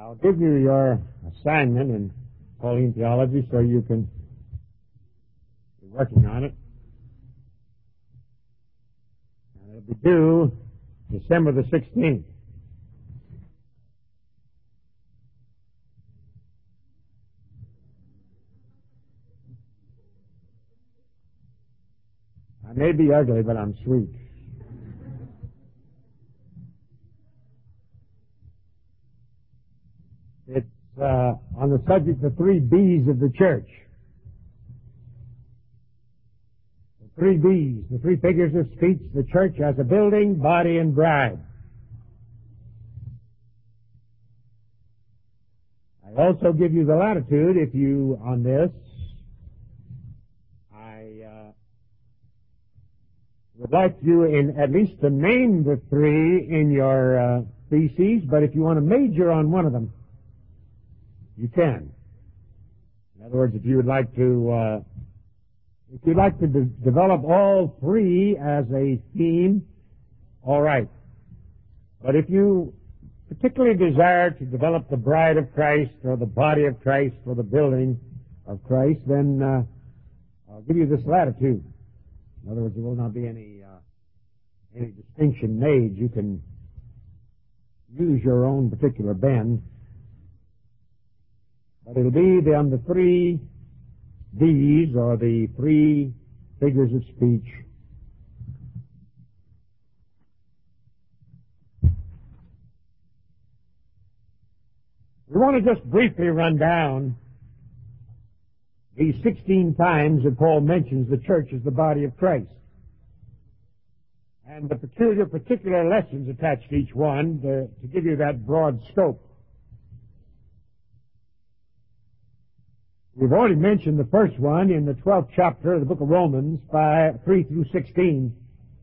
I'll give you your assignment in Pauline theology so you can be working on it. And it'll be due December the 16th. I may be ugly, but I'm sweet. It's on the subject of 3 B's of the church. The 3 B's, the 3 figures of speech, the church as a building, body, and bride. I also give you the latitude if you, on this, would like you in at least to name the 3 in your theses, but if you want to major on one of them, you can. In other words, if you'd like to develop all 3 as a theme, all right. But if you particularly desire to develop the bride of Christ or the body of Christ or the building of Christ, then I'll give you this latitude. In other words, there will not be any distinction made. You can use your own particular bend. But it'll be on the 3 D's, or the 3 figures of speech. We want to just briefly run down these 16 times that Paul mentions the church as the body of Christ, and the particular lessons attached to each one to give you that broad scope. We've already mentioned the first one in the 12th chapter of the book of Romans, 3 through 16.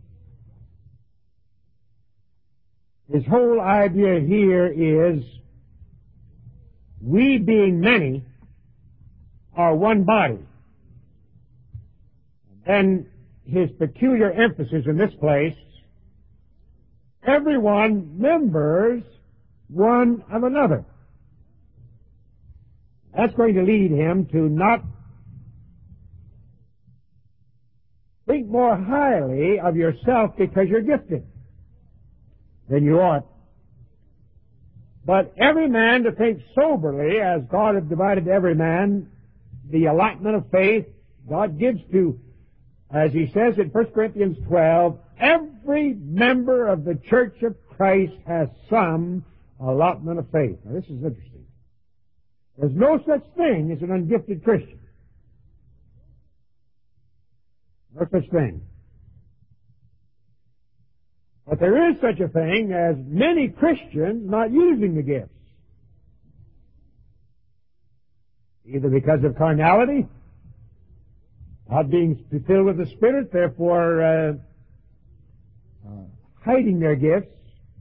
His whole idea here is, we being many are one body. And his peculiar emphasis in this place, everyone members one of another. That's going to lead him to not think more highly of yourself because you're gifted than you ought. But every man to think soberly, as God has divided to every man the allotment of faith God gives to, as he says in 1 Corinthians 12, every member of the church of Christ has some allotment of faith. Now this is interesting. There's no such thing as an ungifted Christian. No such thing. But there is such a thing as many Christians not using the gifts. Either because of carnality, not being filled with the Spirit, therefore hiding their gifts.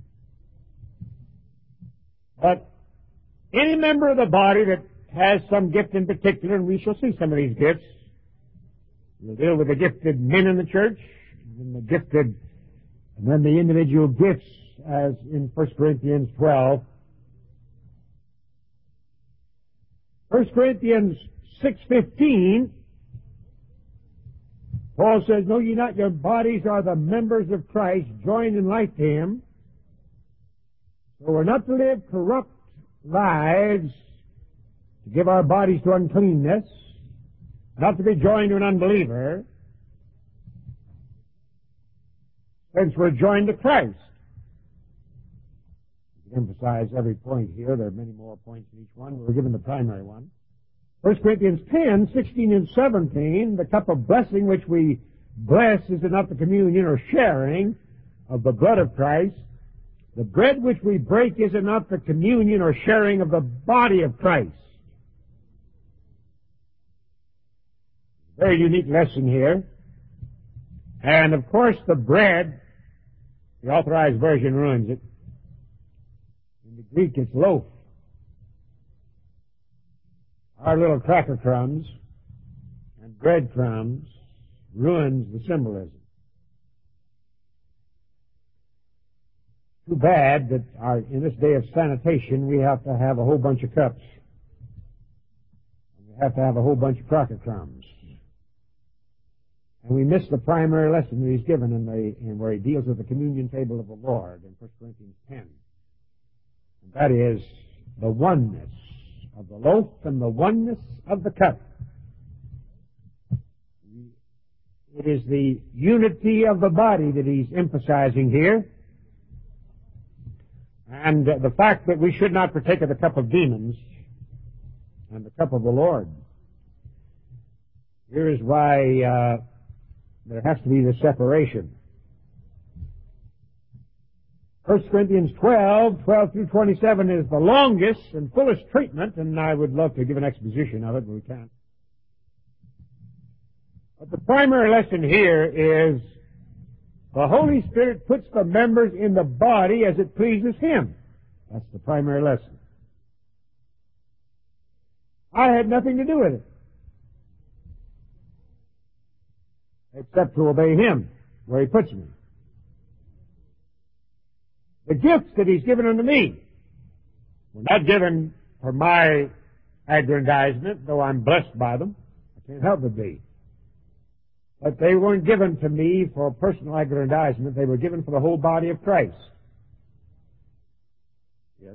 But any member of the body that has some gift in particular, and we shall see some of these gifts, we'll deal with the gifted men in the church, and then the individual gifts, as in 1 Corinthians 12. 1 Corinthians 6:15, Paul says, know ye not your bodies are the members of Christ, joined in life to him. So we're not to live corrupt lives, to give our bodies to uncleanness, not to be joined to an unbeliever, since we're joined to Christ. To emphasize every point here, there are many more points in each one. We're given the primary one. 1 Corinthians 10, 16 and 17, the cup of blessing which we bless, is it not the communion or sharing of the blood of Christ? The bread which we break, is it not the communion or sharing of the body of Christ? Very unique lesson here. And of course the bread, the Authorized Version ruins it. In the Greek it's loaf. Our little cracker crumbs and bread crumbs ruins the symbolism. Too bad that in this day of sanitation we have to have a whole bunch of cups. We have to have a whole bunch of cracker crumbs. And we miss the primary lesson that he's given in where he deals with the communion table of the Lord in 1 Corinthians 10. And that is the oneness of the loaf and the oneness of the cup. It is the unity of the body that he's emphasizing here. And the fact that we should not partake of the cup of demons and the cup of the Lord. Here is why there has to be the separation. 1 Corinthians 12 through 27 is the longest and fullest treatment, and I would love to give an exposition of it, but we can't. But the primary lesson here is the Holy Spirit puts the members in the body as it pleases Him. That's the primary lesson. I had nothing to do with it, except to obey Him where He puts me. The gifts that He's given unto me were not given for my aggrandizement, though I'm blessed by them. I can't help but be. But they weren't given to me for personal aggrandizement. They were given for the whole body of Christ. Yes?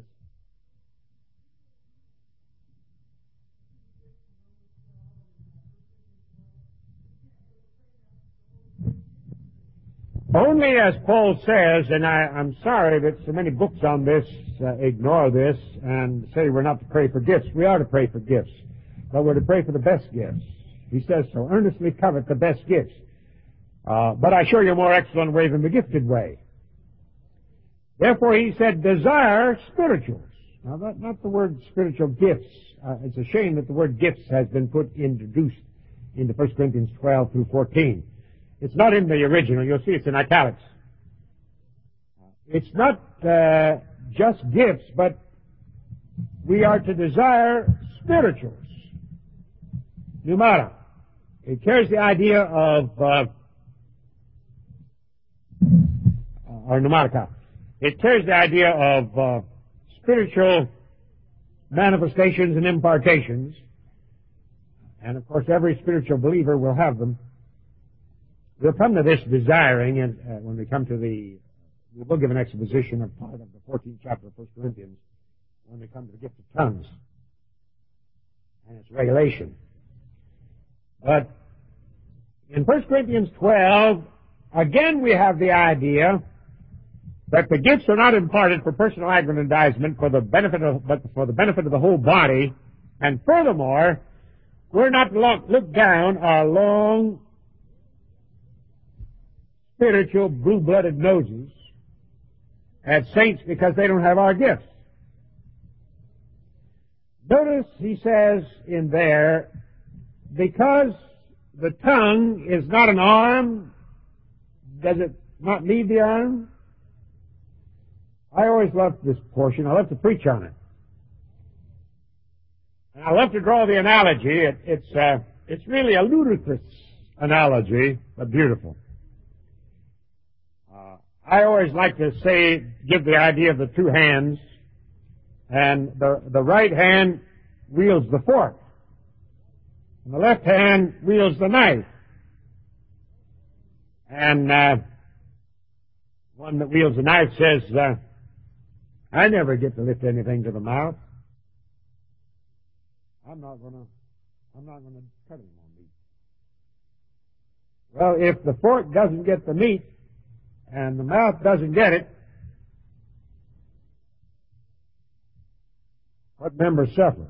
Only as Paul says, and I'm sorry that so many books on this ignore this and say we're not to pray for gifts. We are to pray for gifts, but we're to pray for the best gifts. He says so, earnestly covet the best gifts. But I show you a more excellent way than the gifted way. Therefore, he said, desire spirituals. Now, not the word spiritual gifts. It's a shame that the word gifts has been introduced into 1 Corinthians 12 through 14. It's not in the original. You'll see it's in italics. It's not just gifts, but we are to desire spirituals. Pneumata. It carries the idea of, or pneumatica. It carries the idea of spiritual manifestations and impartations. And of course, every spiritual believer will have them. We'll come to this desiring, and when we come to we will give an exposition of part of the 14th chapter of 1 Corinthians when we come to the gift of tongues and its regulation. But in 1 Corinthians 12, again we have the idea that the gifts are not imparted for personal aggrandizement but for the benefit of the whole body. And furthermore, we're not to look down our long, spiritual, blue-blooded noses at saints because they don't have our gifts. Notice he says in there, because the tongue is not an arm, does it not need the arm? I always loved this portion. I love to preach on it. And I love to draw the analogy. It's really a ludicrous analogy, but beautiful. I always like to give the idea of the two hands, and the right hand wields the fork, and the left hand wields the knife. And one that wields the knife says, I never get to lift anything to the mouth. I'm not going to cut any more meat. Well, if the fork doesn't get the meat and the mouth doesn't get it, what members suffer?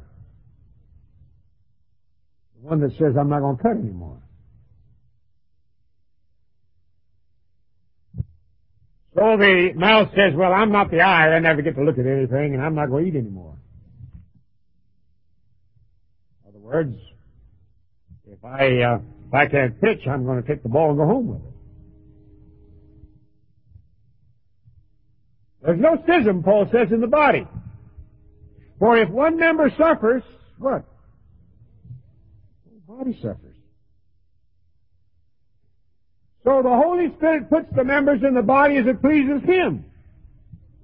The one that says, I'm not going to cut anymore. So the mouth says, well, I'm not the eye. I never get to look at anything, and I'm not going to eat anymore. In other words, if I can't pitch, I'm going to take the ball and go home with it. There's no schism, Paul says, in the body. For if one member suffers, what? The body suffers. So the Holy Spirit puts the members in the body as it pleases Him.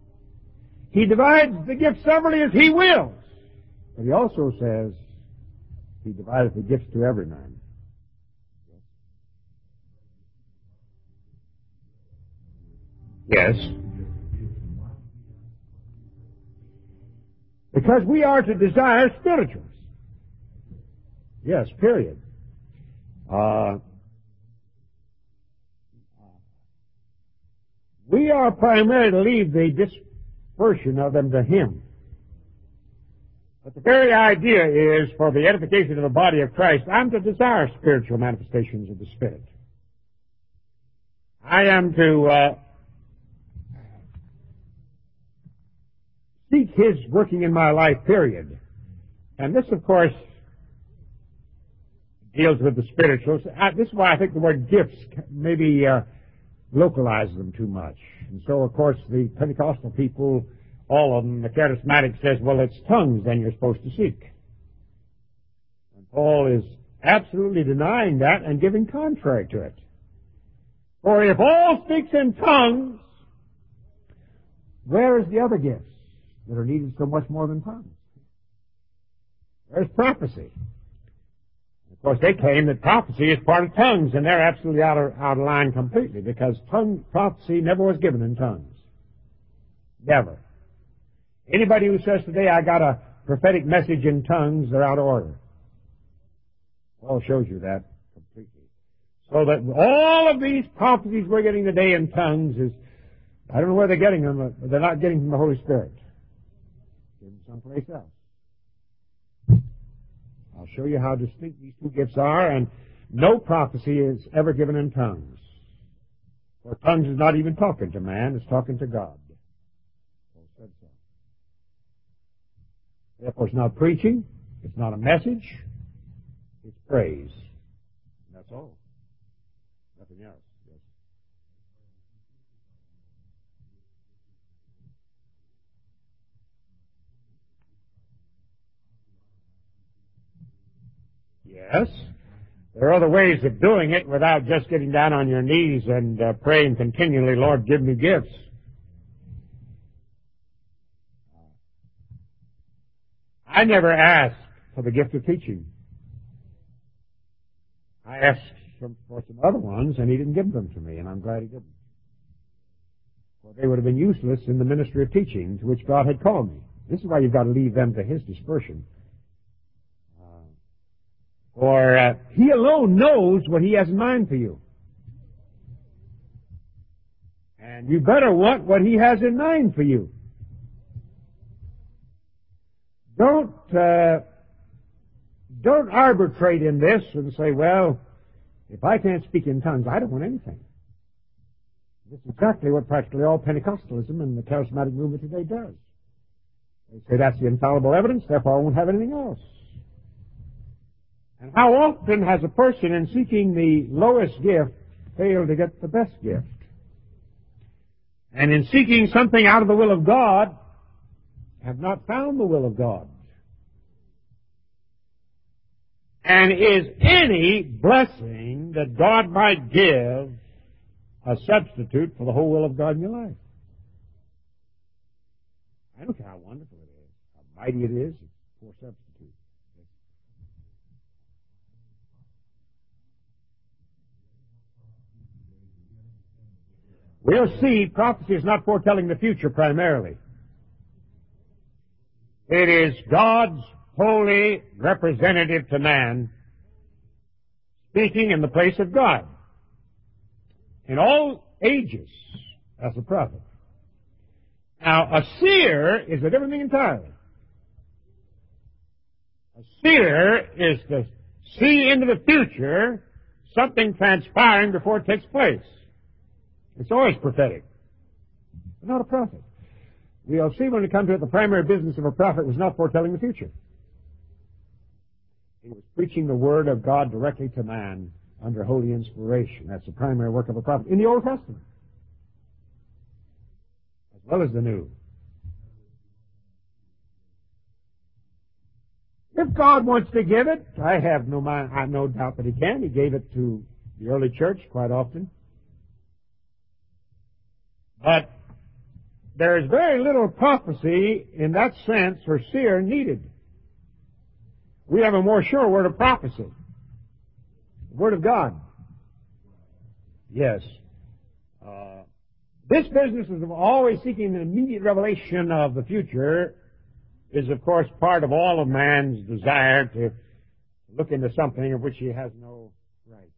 He divides the gifts severally as He wills. But He also says He divideth the gifts to every man. Yes. Because we are to desire spirituals. Yes, period. We are primarily to leave the dispersion of them to Him. But the very idea is, for the edification of the body of Christ, I'm to desire spiritual manifestations of the Spirit. I am to seek His working in my life, period. And this, of course, deals with the spirituals. This is why I think the word gifts maybe localizes them too much. And so, of course, the Pentecostal people, all of them, the charismatic says, well, it's tongues then you're supposed to seek. And Paul is absolutely denying that and giving contrary to it. For if all speaks in tongues, where is the other gifts that are needed so much more than tongues? There's prophecy. Of course, they claim that prophecy is part of tongues, and they're absolutely out of line completely, because prophecy never was given in tongues. Never. Anybody who says today, I got a prophetic message in tongues, they're out of order. Paul shows you that completely. So that all of these prophecies we're getting today in tongues is, I don't know where they're getting them, but they're not getting from the Holy Spirit. Give them someplace else. I'll show you how distinct these two gifts are, and no prophecy is ever given in tongues. For tongues is not even talking to man, it's talking to God. Paul said so. Therefore, it's not preaching, it's not a message, it's praise. And that's all. Nothing else. Yes. There are other ways of doing it without just getting down on your knees and praying continually, Lord, give me gifts. I never asked for the gift of teaching. I asked for some other ones, and He didn't give them to me, and I'm glad He didn't. For they would have been useless in the ministry of teaching to which God had called me. This is why you've got to leave them to His dispersion. For He alone knows what He has in mind for you. And you better want what He has in mind for you. Don't arbitrate in this and say, well, if I can't speak in tongues, I don't want anything. This is exactly what practically all Pentecostalism and the charismatic movement today does. They say that's the infallible evidence, therefore I won't have anything else. And how often has a person in seeking the lowest gift failed to get the best gift? And in seeking something out of the will of God, have not found the will of God. And is any blessing that God might give a substitute for the whole will of God in your life? I don't care how wonderful it is, how mighty it is, it's for substitute. We'll see prophecy is not foretelling the future primarily. It is God's holy representative to man speaking in the place of God. In all ages, as a prophet. Now, a seer is a different thing entirely. A seer is to see into the future something transpiring before it takes place. It's always prophetic, but not a prophet. We'll see when we come to it, the primary business of a prophet was not foretelling the future. He was preaching the word of God directly to man under holy inspiration. That's the primary work of a prophet in the Old Testament, as well as the New. If God wants to give it, I have no doubt that He can. He gave it to the early church quite often. But there is very little prophecy in that sense or seer needed. We have a more sure word of prophecy. The Word of God. Yes. This business of always seeking an immediate revelation of the future is, of course, part of all of man's desire to look into something of which he has no right.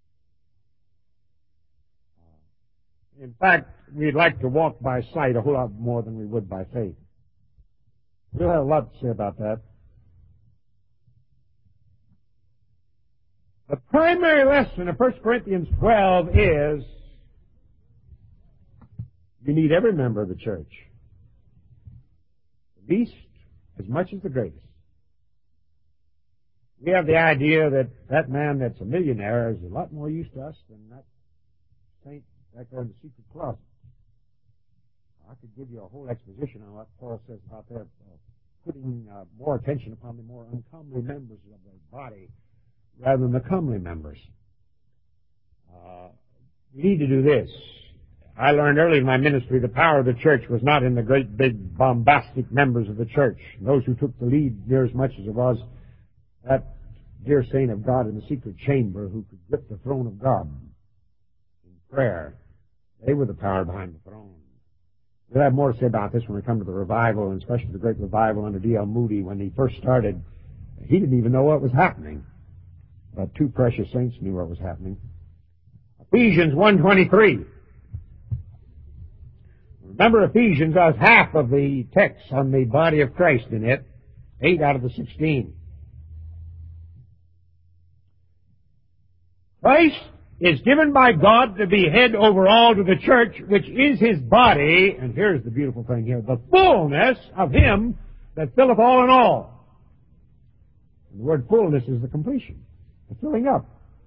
In fact, we'd like to walk by sight a whole lot more than we would by faith. We'll have a lot to say about that. The primary lesson of 1 Corinthians 12 is you need every member of the church, the least as much as the greatest. We have the idea that that man that's a millionaire is a lot more use to us than that saint back there in the secret closet. I could give you a whole exposition on what Paul says about their putting more attention upon the more uncomely members of the body rather than the comely members. We need to do this. I learned early in my ministry the power of the church was not in the great big bombastic members of the church, those who took the lead near as much as it was that dear saint of God in the secret chamber who could grip the throne of God in prayer. They were the power behind the throne. We'll have more to say about this when we come to the revival, and especially the great revival under D.L. Moody. When he first started, he didn't even know what was happening. But two precious saints knew what was happening. Ephesians 1:23. Remember, Ephesians has half of the text on the body of Christ in it, 8 out of the 16. Christ is given by God to be head over all to the church, which is His body, and here's the beautiful thing here, the fullness of Him that filleth all in all. And the word fullness is the completion, the filling up.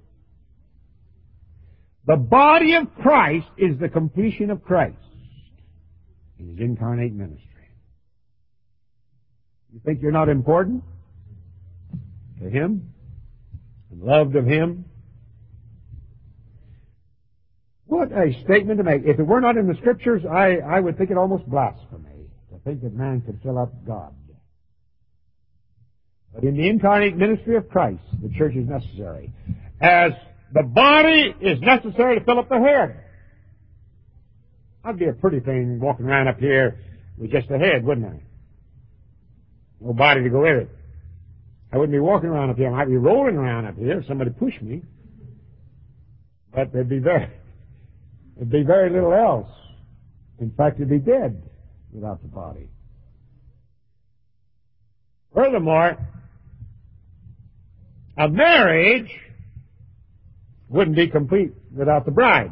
The body of Christ is the completion of Christ in His incarnate ministry. You think you're not important to Him and loved of Him? What a statement to make. If it were not in the Scriptures, I would think it almost blasphemy to think that man could fill up God. But in the incarnate ministry of Christ, the church is necessary. As the body is necessary to fill up the head. That'd be a pretty thing walking around up here with just a head, wouldn't I? No body to go with it. I wouldn't be walking around up here. I might be rolling around up here if somebody pushed me. But there'd be very little else. In fact, it'd be dead without the body. Furthermore, a marriage wouldn't be complete without the bride.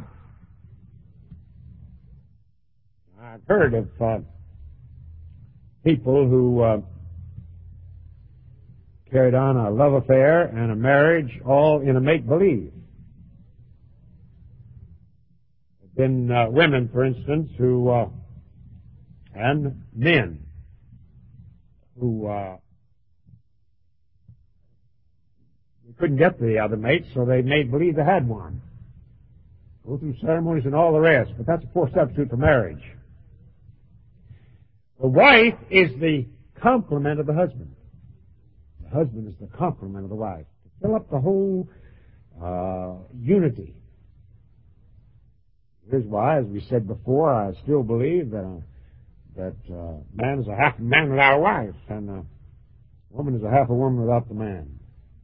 I've heard of people who carried on a love affair and a marriage all in a make-believe. There have been women, for instance, who and men who couldn't get the other mate, so they made believe they had one. Go through ceremonies and all the rest, but that's a poor substitute for marriage. The wife is the complement of the husband. The husband is the complement of the wife. To fill up the whole unity. Here's why, as we said before, I still believe that man is a half a man without a wife, and a woman is a half a woman without the man.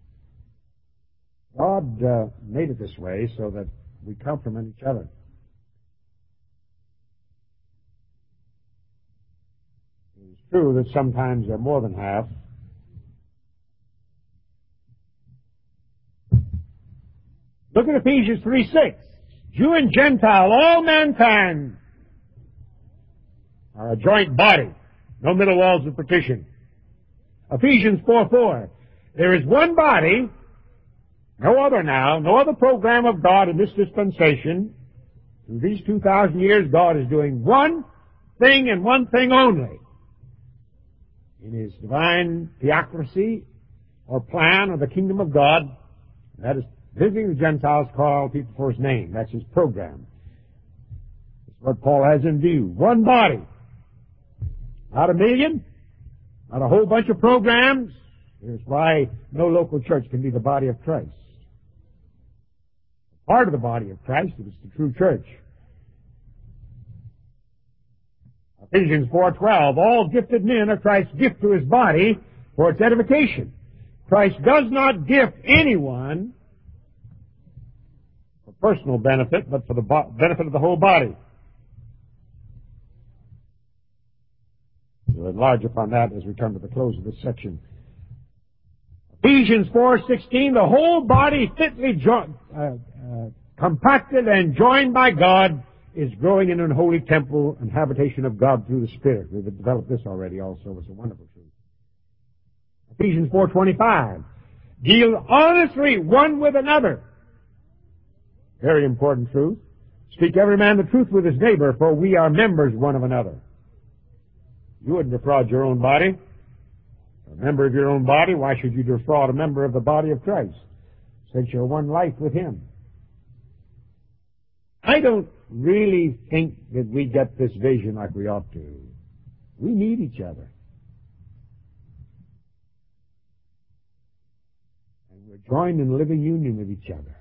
God made it this way so that we complement each other. It's true that sometimes they're more than half. Look at Ephesians 3:6. Jew and Gentile, all mankind are a joint body, no middle walls of partition. Ephesians 4:4. There is one body, no other now, no other program of God in this dispensation. Through these 2,000 years, God is doing one thing and one thing only. In His divine theocracy or plan of the kingdom of God, that is visiting the Gentiles, call all people for His name. That's His program. That's what Paul has in view. One body. Not a million, not a whole bunch of programs. Here's why no local church can be the body of Christ. Part of the body of Christ is the true church. Ephesians 4:12, all gifted men are Christ's gift to his body for its edification. Christ does not gift anyone for personal benefit, but for the benefit of the whole body. We'll enlarge upon that as we come to the close of this section. Ephesians 4:16, the whole body fitly compacted and joined by God is growing in an holy temple and habitation of God through the Spirit. We've developed this already also. It's a wonderful truth. Ephesians 4:25, deal honestly one with another. Very important truth. Speak every man the truth with his neighbor, for we are members one of another. You wouldn't defraud your own body. A member of your own body, why should you defraud a member of the body of Christ? Since you're one life with him. I don't really think that we get this vision like we ought to. We need each other. And we're joined in living union with each other.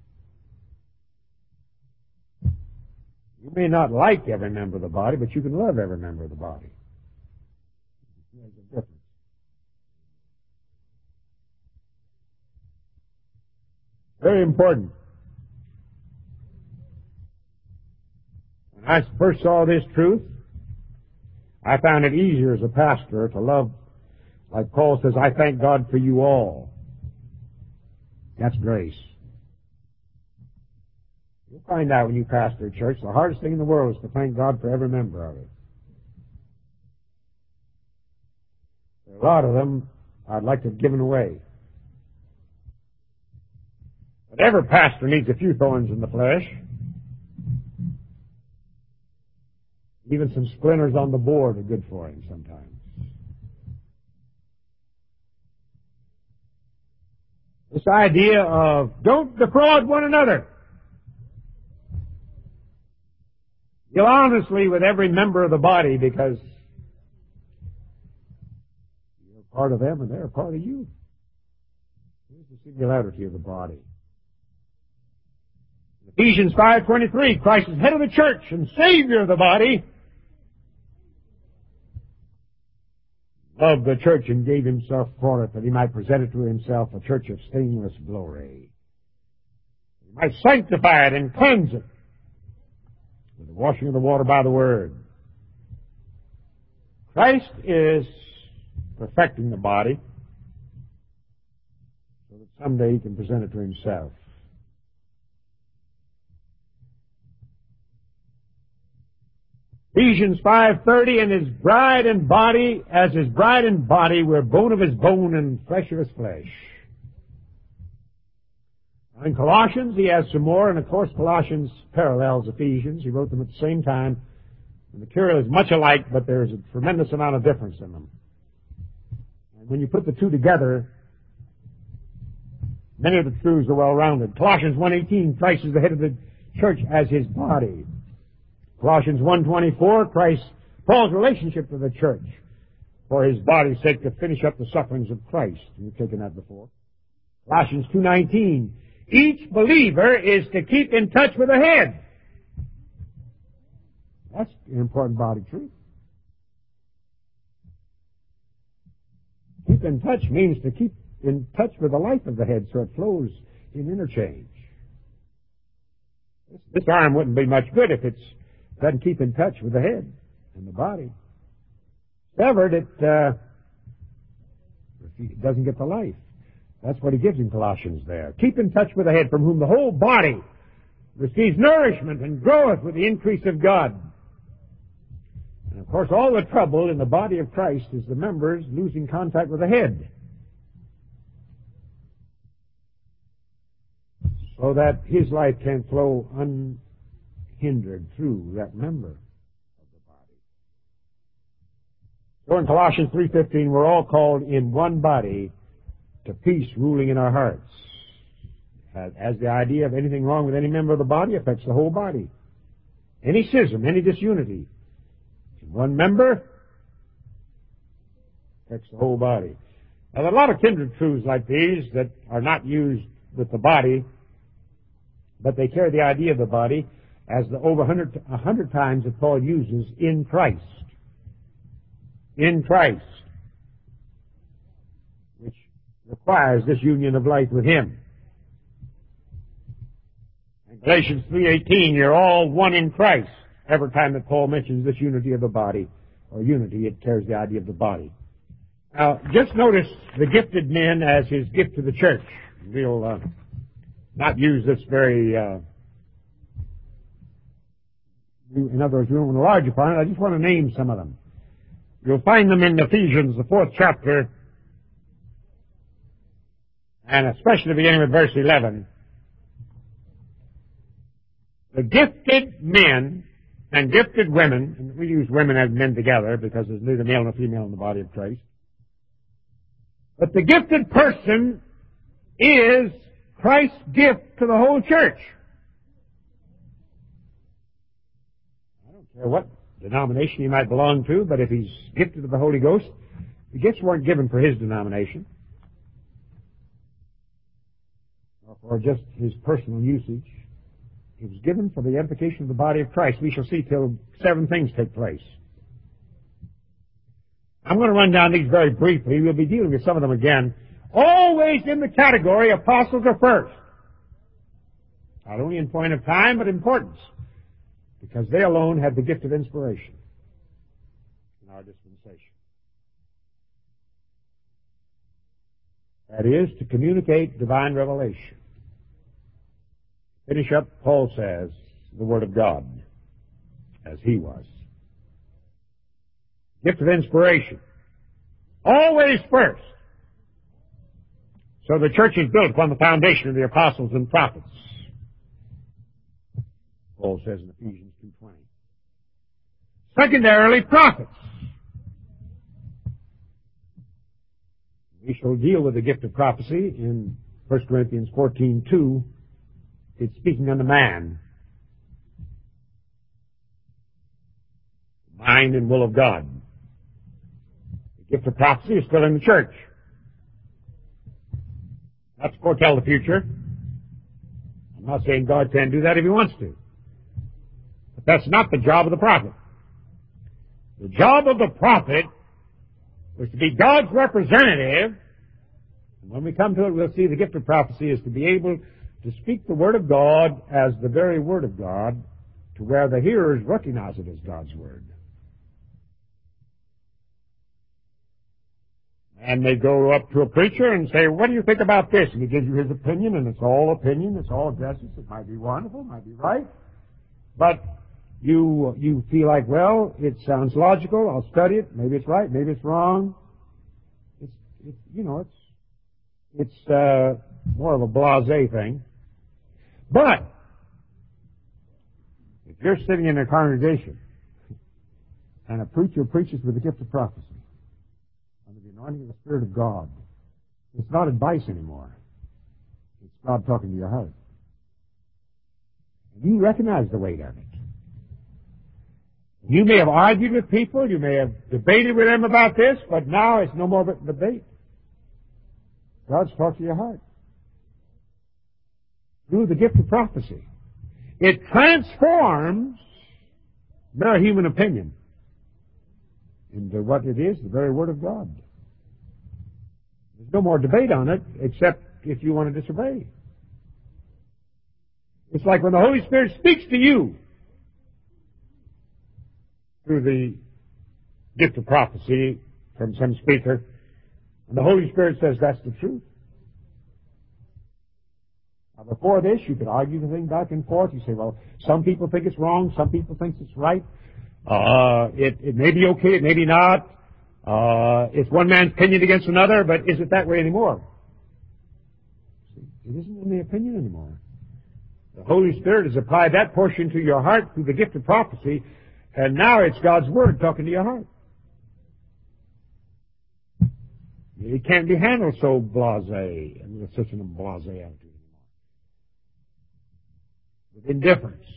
You may not like every member of the body, but you can love every member of the body. There's a difference. Very important. When I first saw this truth, I found it easier as a pastor to love, like Paul says, I thank God for you all. That's grace. You'll find out when you pastor a church, the hardest thing in the world is to thank God for every member of it. There are a lot of them I'd like to have given away. But every pastor needs a few thorns in the flesh. Even some splinters on the board are good for him sometimes. This idea of don't defraud one another. Deal honestly with every member of the body because you're a part of them and they're a part of you. Here's the singularity of the body. Ephesians 5:23, Christ is head of the church and Savior of the body. Loved the church and gave himself for it that he might present it to himself a church of stainless glory. He might sanctify it and cleanse it with the washing of the water by the word. Christ is perfecting the body so that someday he can present it to himself. Ephesians 5:30, and his bride and body, as his bride and body, we're bone of his bone and flesh of his flesh. In Colossians, he has some more, and of course Colossians parallels Ephesians. He wrote them at the same time. The material is much alike, but there's a tremendous amount of difference in them. And when you put the two together, many of the truths are well-rounded. Colossians 1:18, Christ is the head of the church as his body. Colossians 1:24, Paul's relationship to the church for his body's sake to finish up the sufferings of Christ. We've taken that before. Colossians 2:19, each believer is to keep in touch with the head. That's an important body truth. Keep in touch means to keep in touch with the life of the head so it flows in interchange. This arm wouldn't be much good if it doesn't keep in touch with the head and the body. Severed, it doesn't get the life. That's what he gives in Colossians there. Keep in touch with the head, from whom the whole body receives nourishment and groweth with the increase of God. And of course, all the trouble in the body of Christ is the members losing contact with the head, so that his life can flow unhindered through that member of the body. So in Colossians 3:15, we're all called in one body to peace ruling in our hearts. As the idea of anything wrong with any member of the body affects the whole body. Any schism, any disunity, one member Affects the whole body. Now, there are a lot of kindred truths like these that are not used with the body, but they carry the idea of the body, as the over 100 times that Paul uses in Christ. In Christ. Which requires this union of life with Him. In Galatians 3:18, you're all one in Christ. Every time that Paul mentions this unity of the body, or unity, it carries the idea of the body. Now, just notice the gifted men as his gift to the church. We'll not use this very, in other words, we don't want to enlarge upon it. I just want to name some of them. You'll find them in Ephesians, the 4th chapter, and especially beginning with verse 11. The gifted men and gifted women, and we use women and men together because there's neither male nor female in the body of Christ. But the gifted person is Christ's gift to the whole church. I don't care what denomination he might belong to, but if he's gifted of the Holy Ghost, the gifts weren't given for his denomination or for just his personal usage. It was given for the edification of the body of Christ. We shall see till 7 things take place. I'm going to run down these very briefly. We'll be dealing with some of them again. Always in the category, apostles are first. Not only in point of time, but importance. Because they alone had the gift of inspiration in our dispensation. That is, to communicate divine revelation. Finish up, Paul says, the Word of God, as he was. Gift of inspiration. Always first. So the church is built upon the foundation of the apostles and prophets. Paul says in Ephesians 2:20. Secondarily, prophets. We shall deal with the gift of prophecy in 1 Corinthians 14:2. It's speaking unto man. Mind and will of God. The gift of prophecy is still in the church. Not to foretell the future. I'm not saying God can't do that if he wants to. But that's not the job of the prophet. The job of the prophet was to be God's representative. And when we come to it, we'll see the gift of prophecy is to be able to speak the Word of God as the very Word of God, to where the hearers recognize it as God's Word. And they go up to a preacher and say, what do you think about this? And he gives you his opinion, and it's all opinion, it's all justice. It might be wonderful, it might be right. But you feel like, well, it sounds logical, I'll study it, maybe it's right, maybe it's wrong. It's more of a blasé thing. But if you're sitting in a congregation and a preacher preaches with the gift of prophecy under the anointing of the Spirit of God, it's not advice anymore. It's God talking to your heart. And you recognize the weight of it. You may have argued with people, you may have debated with them about this, but now it's no more of a debate. God's talking to your heart. Through the gift of prophecy. It transforms mere human opinion into what it is, the very Word of God. There's no more debate on it, except if you want to disobey. It's like when the Holy Spirit speaks to you through the gift of prophecy from some speaker, and the Holy Spirit says that's the truth. Now, before this, you could argue the thing back and forth. You say, well, some people think it's wrong, some people think it's right. It may be okay, it may be not. It's one man's opinion against another, but is it that way anymore? It isn't in the opinion anymore. The Holy Spirit has applied that portion to your heart through the gift of prophecy, and now it's God's Word talking to your heart. It can't be handled so blasé, and with such a blasé attitude anymore. With indifference.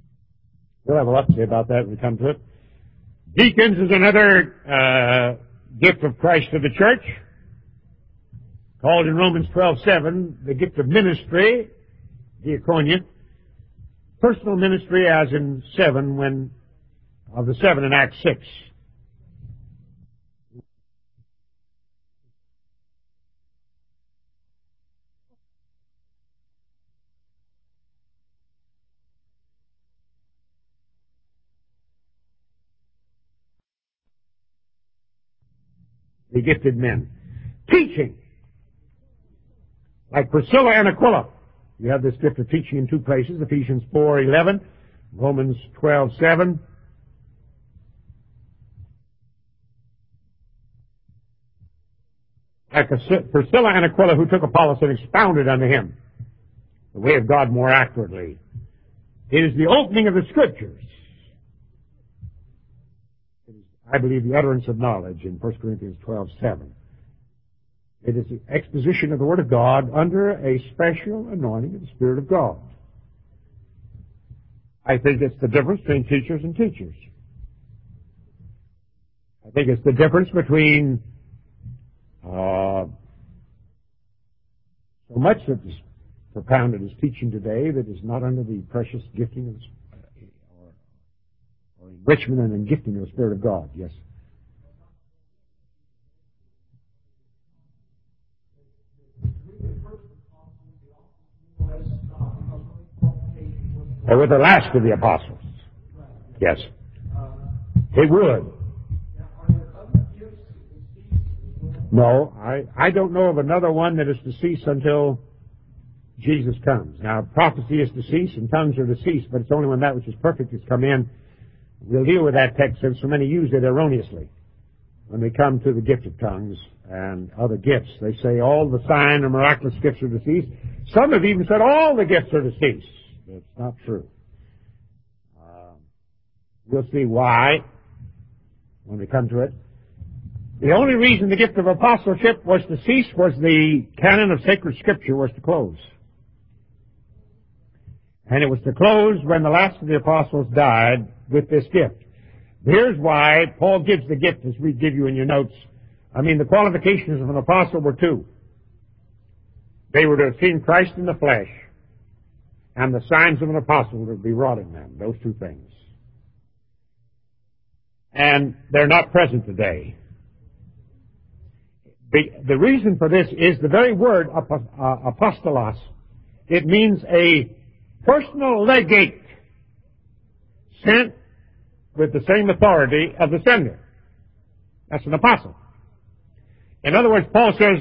We'll have a lot to say about that when we come to it. Deacons is another gift of Christ to the church, called in Romans 12:7 the gift of ministry, diaconia, personal ministry as in 7 when, of the 7 in Acts 6. The gifted men. Teaching. Like Priscilla and Aquila. You have this gift of teaching in 2 places, Ephesians 4:11, Romans 12:7. Like Priscilla and Aquila, who took Apollos and expounded unto him the way of God more accurately. It is the opening of the Scriptures. It is, I believe, the utterance of knowledge in 1 Corinthians 12:7. It is the exposition of the Word of God under a special anointing of the Spirit of God. I think it's the difference between teachers and teachers. I think it's the difference between so much that is propounded as teaching today that is not under the precious gifting of or enrichment and gifting of the Spirit of God. Yes. They were the last of the apostles. Yes. They would. No, I don't know of another one that is to cease until Jesus comes. Now, prophecy is to cease and tongues are to cease, but it's only when that which is perfect has come in. We'll deal with that text since so many use it erroneously. When they come to the gift of tongues and other gifts, they say all the sign and miraculous gifts are to cease. Some have even said all the gifts are to cease. That's not true. We'll see why when we come to it. The only reason the gift of apostleship was to cease was the canon of sacred scripture was to close. And it was to close when the last of the apostles died with this gift. Here's why Paul gives the gift as we give you in your notes. I mean, the qualifications of an apostle were 2. They were to have seen Christ in the flesh, and the signs of an apostle were to be wrought in them. Those 2 things. And they're not present today. The reason for this is the very word apostolos. It means a personal legate sent with the same authority of the sender. That's an apostle. In other words, Paul says,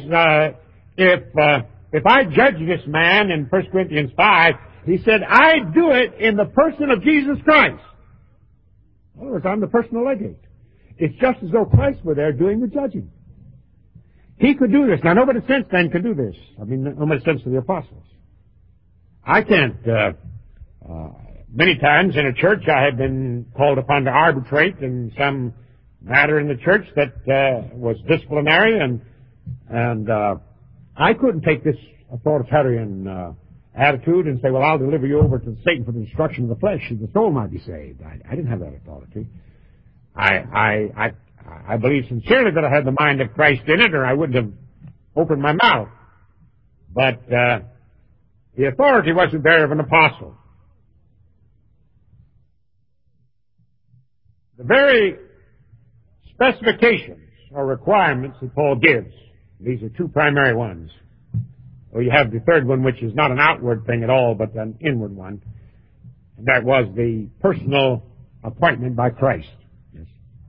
if I judge this man in 1 Corinthians 5, he said, I do it in the person of Jesus Christ. In other words, I'm the personal legate. It's just as though Christ were there doing the judging. He could do this. Now, nobody since then could do this. I mean, nobody since the apostles. I can't, many times in a church I have been called upon to arbitrate in some matter in the church that was disciplinary, and I couldn't take this authoritarian attitude and say, well, I'll deliver you over to Satan for the destruction of the flesh, and the soul might be saved. I didn't have that authority. I believe sincerely that I had the mind of Christ in it, or I wouldn't have opened my mouth. But the authority wasn't there of an apostle. The very specifications or requirements that Paul gives, these are 2 primary ones. Well, you have the third one, which is not an outward thing at all, but an inward one. And that was the personal appointment by Christ. Yes.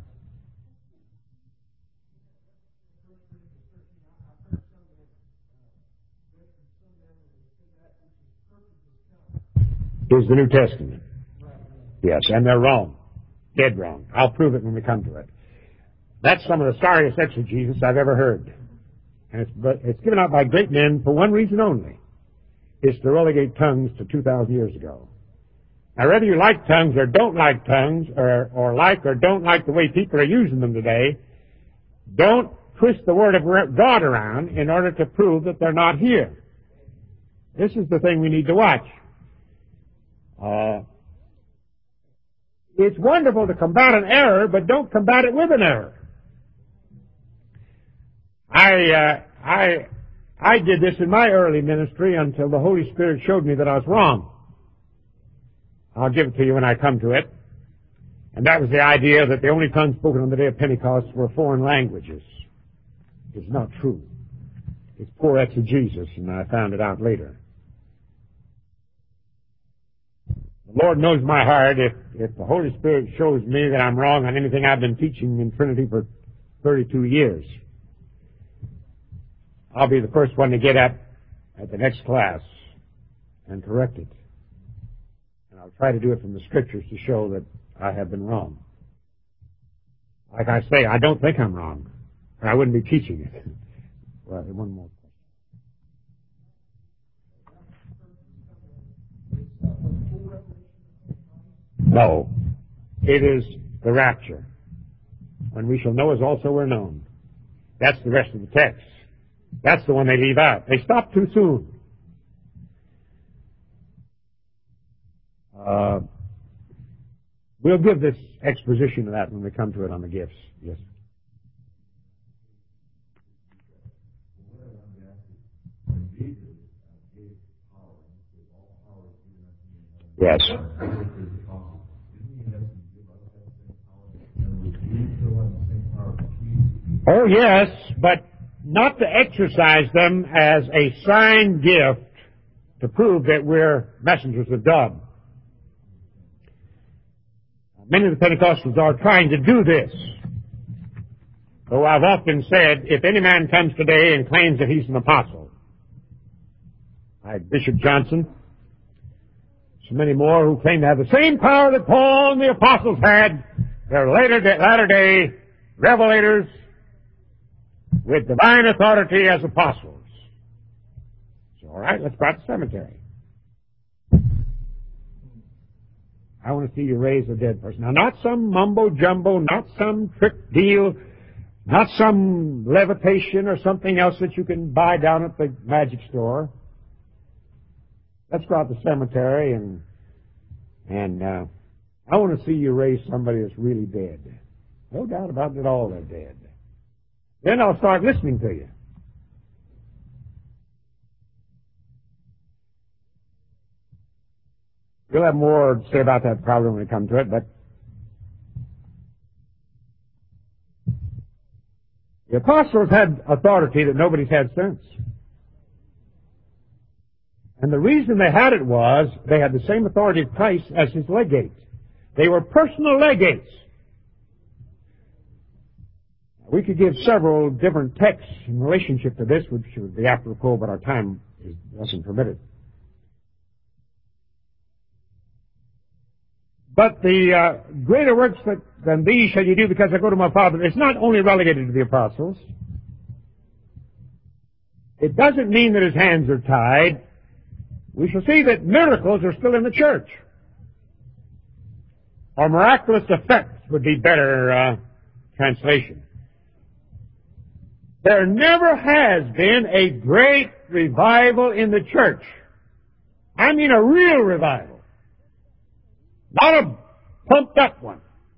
Is the New Testament. Yes, and they're wrong. Dead wrong. I'll prove it when we come to it. That's some of the sorriest exegesis I've ever heard. And it's given out by great men for one reason only. It's to relegate tongues to 2,000 years ago. Now, whether you like tongues or don't like tongues, or like or don't like the way people are using them today, don't twist the Word of God around in order to prove that they're not here. This is the thing we need to watch. It's wonderful to combat an error, but don't combat it with an error. I did this in my early ministry until the Holy Spirit showed me that I was wrong. I'll give it to you when I come to it. And that was the idea that the only tongues spoken on the day of Pentecost were foreign languages. It's not true. It's poor exegesis, and I found it out later. The Lord knows my heart. If the Holy Spirit shows me that I'm wrong on anything I've been teaching in Trinity for 32 years, I'll be the first one to get up at the next class and correct it. And I'll try to do it from the Scriptures to show that I have been wrong. Like I say, I don't think I'm wrong, or I wouldn't be teaching it. Well, one more question. No. It is the rapture. When we shall know as also we're known. That's the rest of the text. That's the one they leave out. They stop too soon. We'll give this exposition of that when we come to it on the gifts. Yes. Yes. Oh, yes, but not to exercise them as a sign gift to prove that we're messengers of God. Many of the Pentecostals are trying to do this. Though I've often said, if any man comes today and claims that he's an apostle, like Bishop Johnson, so many more who claim to have the same power that Paul and the apostles had, they're latter-day revelators with divine authority as apostles. So, all right, let's go out to the cemetery. I want to see you raise a dead person. Now, not some mumbo-jumbo, not some trick deal, not some levitation or something else that you can buy down at the magic store. Let's go out to the cemetery and I want to see you raise somebody that's really dead. No doubt about it at all, they're dead. Then I'll start listening to you. We'll have more to say about that problem when we come to it, but the apostles had authority that nobody's had since. And the reason they had it was they had the same authority of Christ as his legates. They were personal legates. We could give several different texts in relationship to this, which would be apropos, but our time doesn't permit it. But the greater works than these shall you do because I go to my Father. It's not only relegated to the apostles. It doesn't mean that his hands are tied. We shall see that miracles are still in the church. Or miraculous effects would be better translation. There never has been a great revival in the church. I mean a real revival. Not a pumped up one.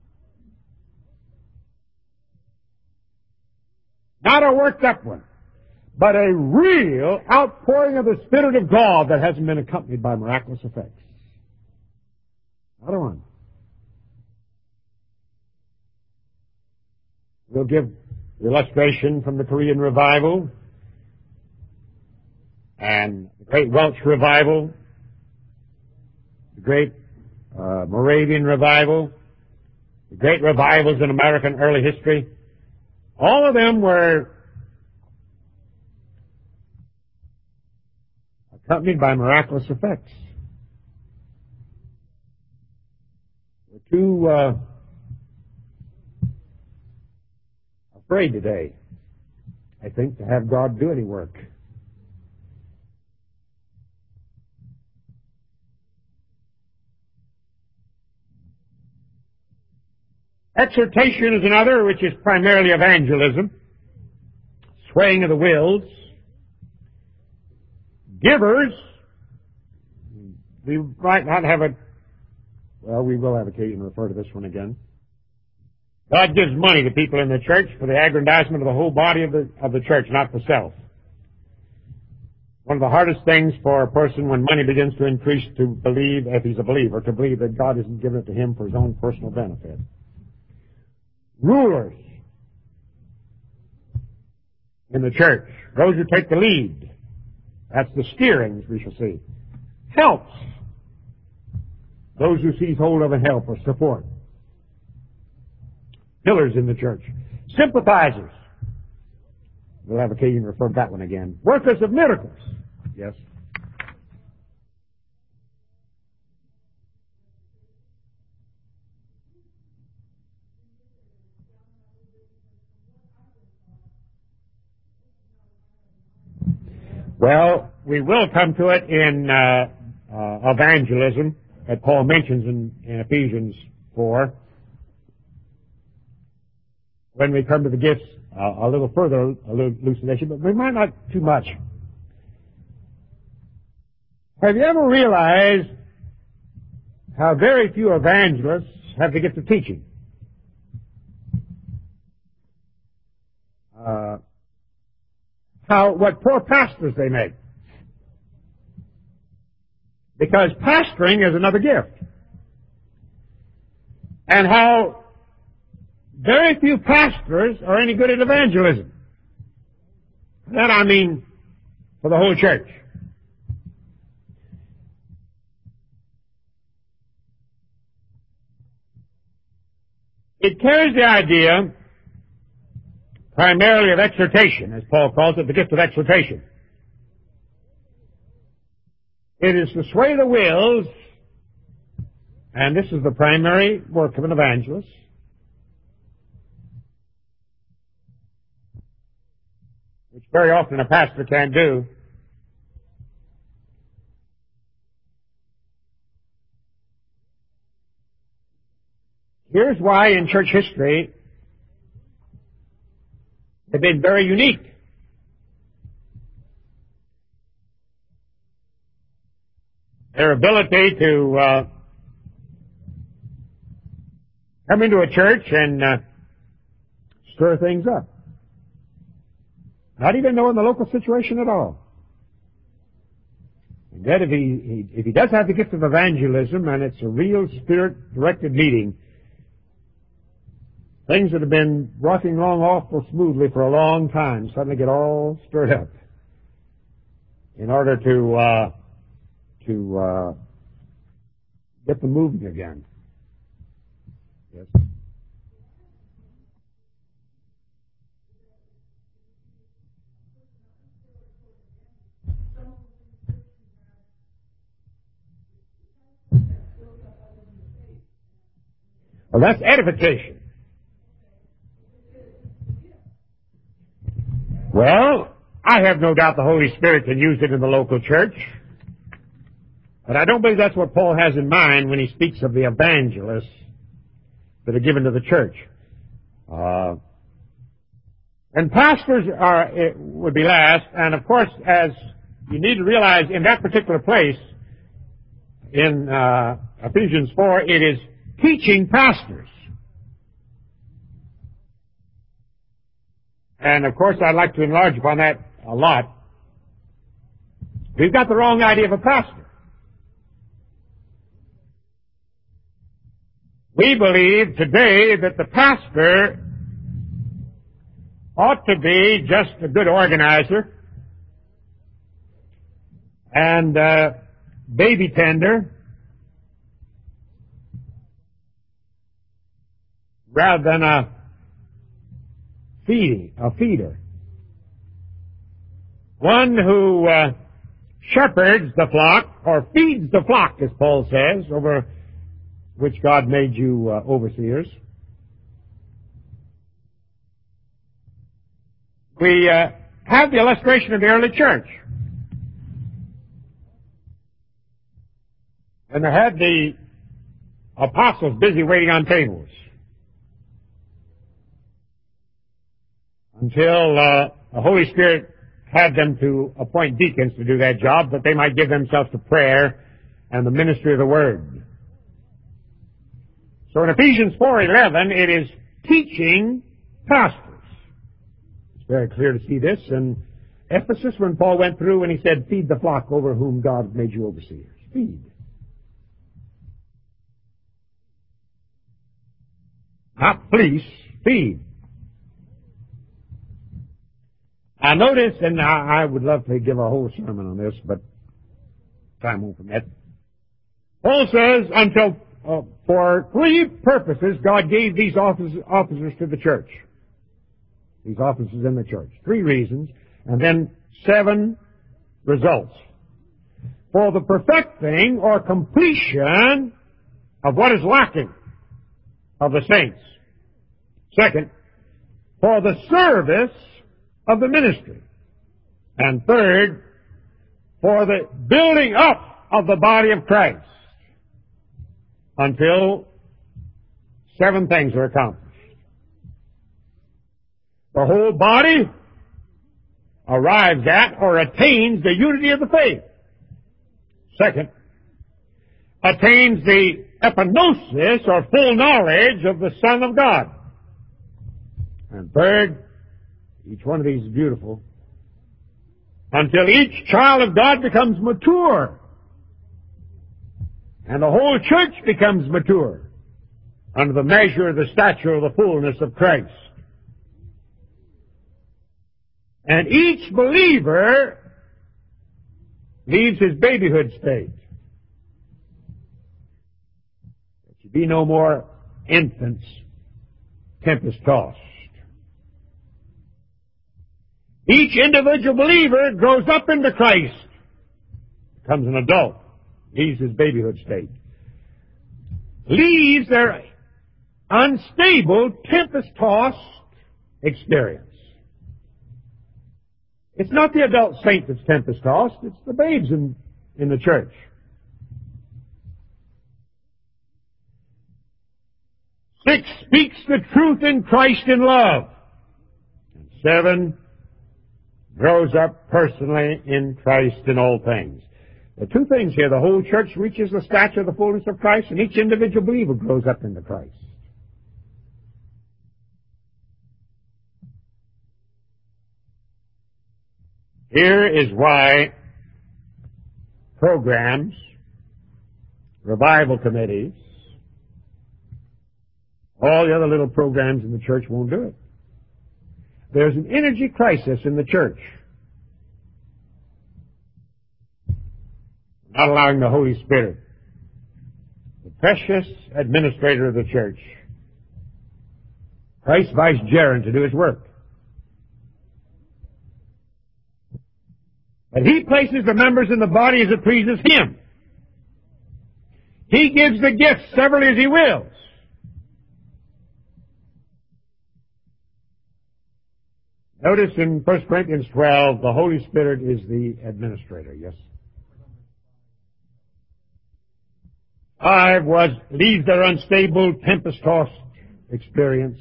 Not a worked up one. But a real outpouring of the Spirit of God that hasn't been accompanied by miraculous effects. Another one. We'll give the illustration from the Korean revival and the great Welsh revival, the great Moravian revival, the great revivals in American early history. All of them were accompanied by miraculous effects. We're too afraid today, I think, to have God do any work. Exhortation is another, which is primarily evangelism, swaying of the wills. Givers, we might not have we will have occasion to refer to this one again. God gives money to people in the church for the aggrandizement of the whole body of the church, not for self. One of the hardest things for a person when money begins to increase to believe, if he's a believer, to believe that God isn't giving it to him for his own personal benefit. Rulers in the church, those who take the lead. That's the steering, as we shall see. Helps. Those who seize hold of and help or support. Pillars in the church. Sympathizers. We'll have occasion to refer to that one again. Workers of miracles. Yes. Well, we will come to it in evangelism that Paul mentions in Ephesians 4. When we come to the gifts, a little further elucidation, but we might not too much. Have you ever realized how very few evangelists have the gift of teaching? What poor pastors they make. Because pastoring is another gift. And how very few pastors are any good at evangelism. That I mean for the whole church. It carries the idea primarily of exhortation, as Paul calls it, the gift of exhortation. It is to sway the wills, and this is the primary work of an evangelist. Which very often a pastor can't do. Here's why in church history they've been very unique. Their ability to come into a church and stir things up. Not even knowing the local situation at all. And yet if he does have the gift of evangelism and it's a real spirit-directed meeting, things that have been rocking along awful smoothly for a long time suddenly get all stirred up in order to get them moving again. Yes. Well, that's edification. Well, I have no doubt the Holy Spirit can use it in the local church. But I don't believe that's what Paul has in mind when he speaks of the evangelists that are given to the church. And pastors would be last, and of course, as you need to realize in that particular place, in Ephesians 4, it is teaching pastors. And of course, I'd like to enlarge upon that a lot. We've got the wrong idea of a pastor. We believe today that the pastor ought to be just a good organizer and baby tender rather than a feeder. One who shepherds the flock, or feeds the flock, as Paul says, over which God made you overseers. We have the illustration of the early church. And they had the apostles busy waiting on tables until the Holy Spirit had them to appoint deacons to do that job, that they might give themselves to prayer and the ministry of the Word. So in Ephesians 4:11, it is teaching pastors. It's very clear to see this in Ephesus when Paul went through and he said, feed the flock over whom God made you overseers. Feed. Not fleece, feed. Now notice, and I would love to give a whole sermon on this, but time won't permit. Paul says, for three purposes, God gave these officers to the church. These officers in the church. 3 reasons, and then 7 results. For the perfecting or completion of what is lacking of the saints. Second, for the service of the ministry. And third, for the building up of the body of Christ until 7 things are accomplished. The whole body arrives at or attains the unity of the faith. Second, attains the epignosis or full knowledge of the Son of God. And third, each one of these is beautiful, until each child of God becomes mature and the whole church becomes mature under the measure of the stature of the fullness of Christ. And each believer leaves his babyhood state. There should be no more infants tempest-tossed. Each individual believer grows up into Christ, becomes an adult, leaves his babyhood state, leaves their unstable, tempest-tossed experience. It's not the adult saint that's tempest-tossed, it's the babes in the church. 6, speaks the truth in Christ in love. And 7, grows up personally in Christ in all things. The 2 things here, the whole church reaches the stature of the fullness of Christ, and each individual believer grows up into Christ. Here is why programs, revival committees, all the other little programs in the church won't do it. There's an energy crisis in the church. Not allowing the Holy Spirit, the precious administrator of the church, Christ's vicegerent, to do his work. But he places the members in the body as it pleases him. He gives the gifts severally as he wills. Notice in 1 Corinthians 12, the Holy Spirit is the administrator, yes? 5 leaves their unstable, tempest-tossed experience.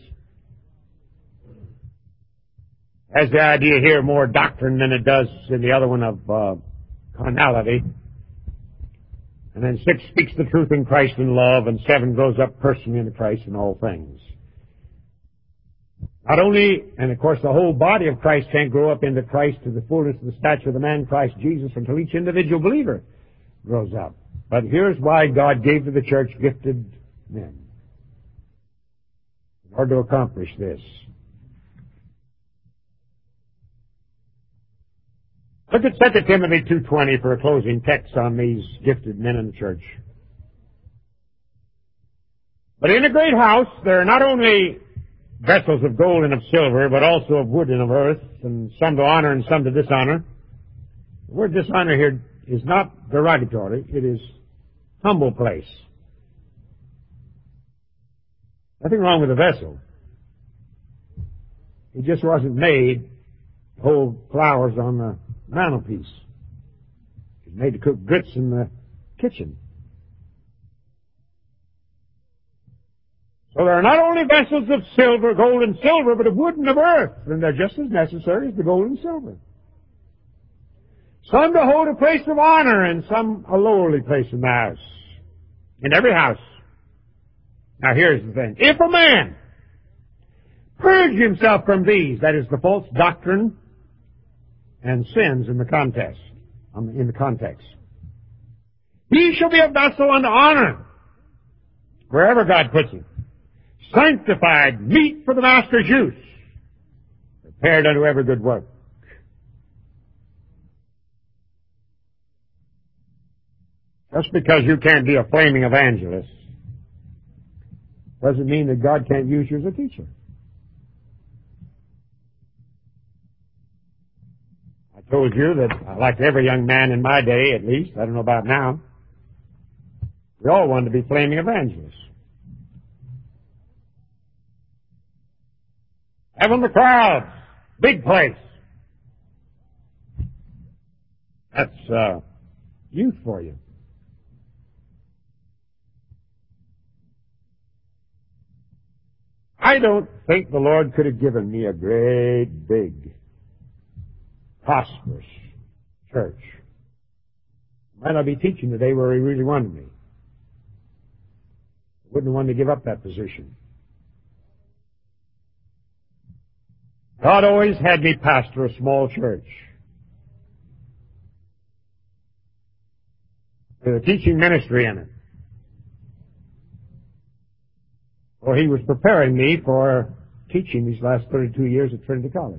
Has the idea here more doctrine than it does in the other one of carnality. And then 6 speaks the truth in Christ in love, and 7 grows up personally into Christ in all things. Not only, and of course the whole body of Christ can't grow up into Christ to the fullness of the stature of the man Christ Jesus until each individual believer grows up. But here's why God gave to the church gifted men. In order to accomplish this. Look at 2 Timothy 2:20 for a closing text on these gifted men in the church. But in a great house there are not only vessels of gold and of silver, but also of wood and of earth, and some to honor and some to dishonor. The word dishonor here is not derogatory, it is humble place. Nothing wrong with the vessel. It just wasn't made to hold flowers on the mantelpiece. It was made to cook grits in the kitchen. So there are not only vessels of silver, gold and silver, but of wood and of earth, and they're just as necessary as the gold and silver. Some to hold a place of honor, and some a lowly place in the house. In every house. Now here's the thing. If a man purge himself from these, that is, the false doctrine and sins in the context. He shall be a vessel unto honor, wherever God puts him. Sanctified, meet for the master's use, prepared unto every good work. Just because you can't be a flaming evangelist doesn't mean that God can't use you as a teacher. I told you that, like every young man in my day, at least, I don't know about now, we all wanted to be flaming evangelists. Having the crowds, big place. That's youth for you. I don't think the Lord could have given me a great, big, prosperous church. I might not be teaching today where He really wanted me. I wouldn't want to give up that position. God always had me pastor a small church with a teaching ministry in it. Well, He was preparing me for teaching these last 32 years at Trinity College.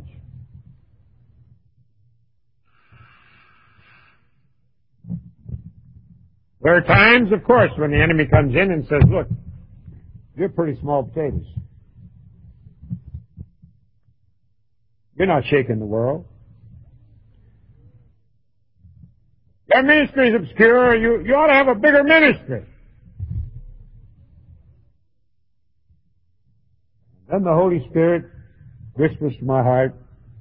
There are times, of course, when the enemy comes in and says, look, you're pretty small potatoes. You're not shaking the world. Your ministry is obscure. You ought to have a bigger ministry. Then the Holy Spirit whispers to my heart,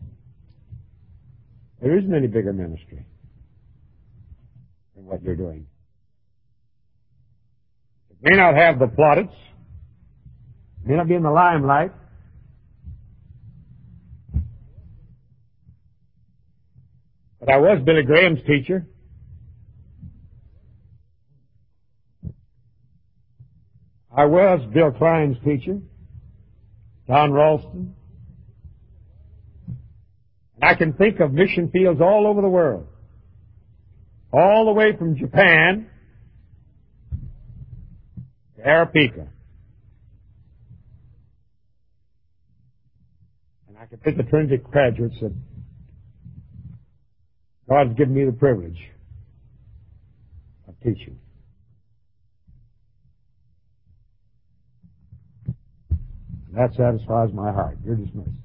there isn't any bigger ministry than what you're doing. It may not have the plaudits, it may not be in the limelight, but I was Billy Graham's teacher. I was Bill Klein's teacher. Don Ralston. I can think of mission fields all over the world, all the way from Japan to Arapika. And I can think of Trinity graduates that God's given me the privilege of teaching. That satisfies my heart. You're dismissed.